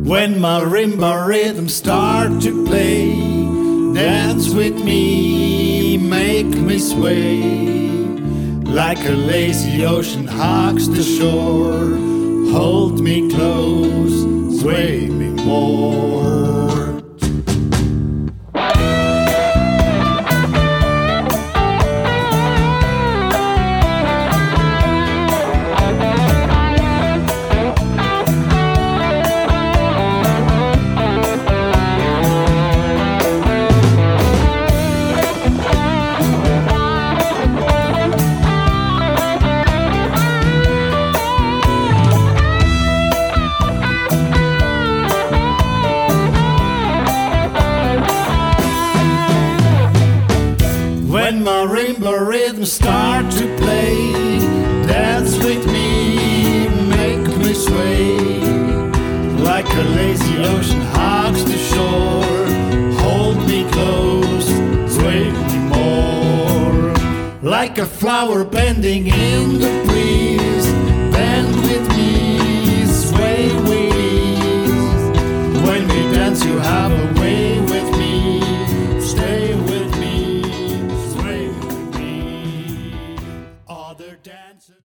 When marimba rhythms start to play, dance with me, make me sway. Like a lazy ocean hugs the shore, hold me close, sway me more. When marimba rhythms start to play, dance with me, make me sway. Like a lazy ocean hugs the shore, hold me close, sway me more. Like a flower bending in the breeze, bend with me, sway with ease. When we dance you have a